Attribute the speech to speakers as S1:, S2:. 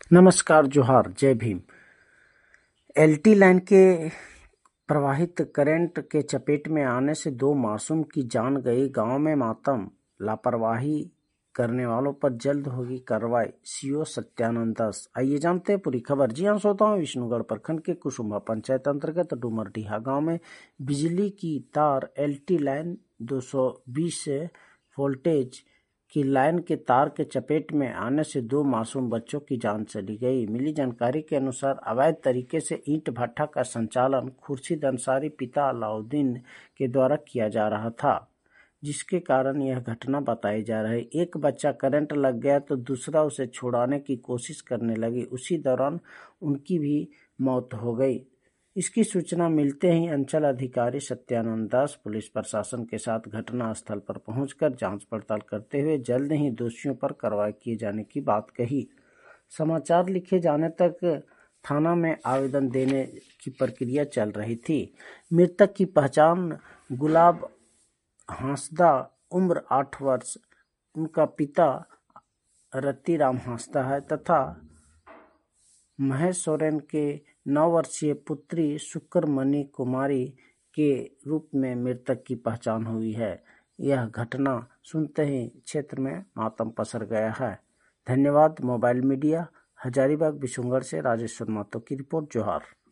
S1: नमस्कार, जोहार, जय भीम। एलटी लाइन के प्रवाहित करंट के चपेट में आने से 2 मासूम की जान गई। गांव में मातम, लापरवाही करने वालों पर जल्द होगी कार्रवाई। सीओ सत्यानंद दास। आइए जानते हैं पूरी खबर। जी हाँ श्रोताओं, विष्णुगढ़ प्रखंड के कुसुम्भा पंचायत अंतर्गत डूमरडीहा गांव में बिजली की तार एलटी लाइन 220 वोल्टेज की लाइन के तार के चपेट में आने से 2 मासूम बच्चों की जान चली गई। मिली जानकारी के अनुसार अवैध तरीके से ईंट भट्ठा का संचालन खुर्शीद अंसारी पिता अलाउद्दीन के द्वारा किया जा रहा था, जिसके कारण यह घटना बताई जा रही। एक बच्चा करंट लग गया तो दूसरा उसे छुड़ाने की कोशिश करने लगी। उसी दौरान उनकी भी मौत हो गई। इसकी सूचना मिलते ही अंचल अधिकारी सत्यानंद दास पुलिस प्रशासन के साथ घटना स्थल पर पहुंचकर जांच पड़ताल करते हुए जल्द ही दोषियों पर कार्रवाई किए जाने की बात कही। समाचार लिखे जाने तक थाना में आवेदन देने की प्रक्रिया चल रही थी। मृतक की पहचान गुलाब हांसदा, उम्र 8 वर्ष, उनका पिता रतिराम हांसदा है तथा महेश सोरेन के 9 वर्षीय पुत्री शुक्रमणि कुमारी के रूप में मृतक की पहचान हुई है। यह घटना सुनते ही क्षेत्र में मातम पसर गया है। धन्यवाद। मोबाइल मीडिया, हजारीबाग विशुनगढ़ से राजेश्वर मातो की रिपोर्ट। जोहार।